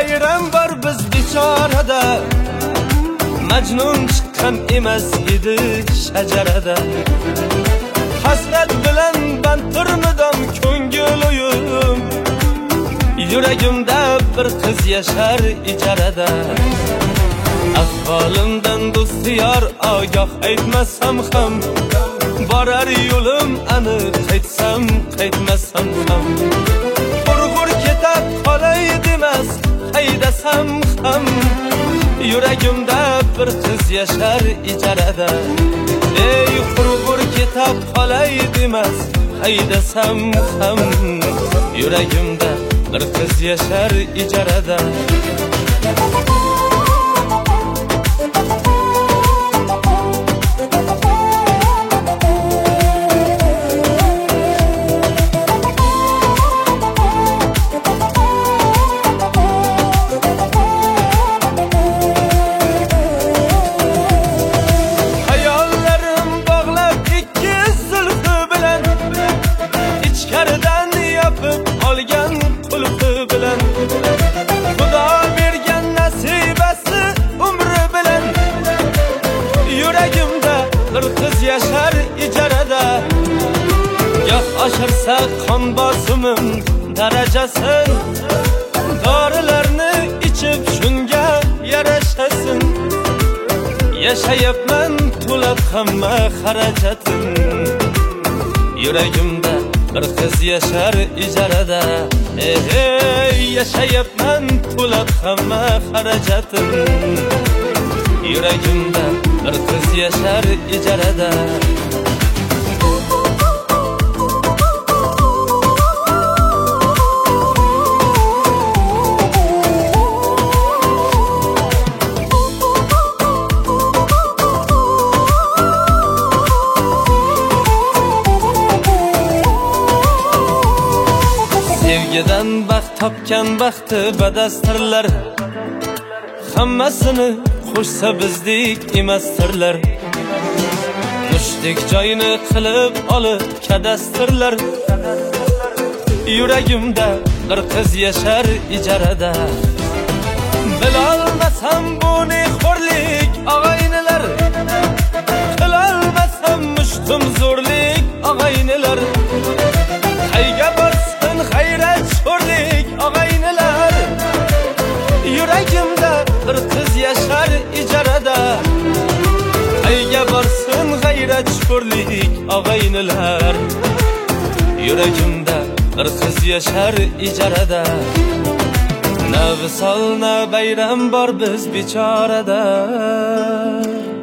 bayram bor biz bechorada. Majnun chiqqan emas edi shajarada. Hasrat bilan ben turmadim ko'ngil o'yim. Yuragimda bir qiz yashar ijarada. Ahvolimdan do'stiyar ogoh aytmasam ham, borar yo'lim aniq qaytmasam ham. Qurg'ur ketib qolay demas haydasam ham, yuragimda bir qiz yashar ijarada. Ey qurg'ur ketib qolay demas haydasam ham, yuragimda bir qiz yashar ijarada. Xudo bergan nasibasi umri bilan, yuragimda bir qiz yashar ijarada. Goh oshirsa qon bosimim darajasin, dorilarni ichib shunga yarashasin. Yashayapman to'lab hamma xarajatim, yuragimda bir qiz yashar ijarada. Yashayapman to'lab hamma xarajatim, yuragimda bir qiz yashar ijarada. Sevgidan baxt topgan baxti badastirlar, hammasini qo'shsa bizdek emastirlar. Mushdek joyini qilib olib kadastirlar, yuragimda bir qiz yashar ijarada. Bilolmasam bu ne xo'rlik og'aynilar, qilolmasam mushtum zo'rlik og'aynilar. Qayga borsin g'ayrat sho'rlik og'aynilar, yuragimda bir qiz yashar ijarada. Qayga borsin g'ayrat sho'rlik og'aynilar, yuragimda bir qiz yashar ijarada. Na visol na bayram bor biz bechorada.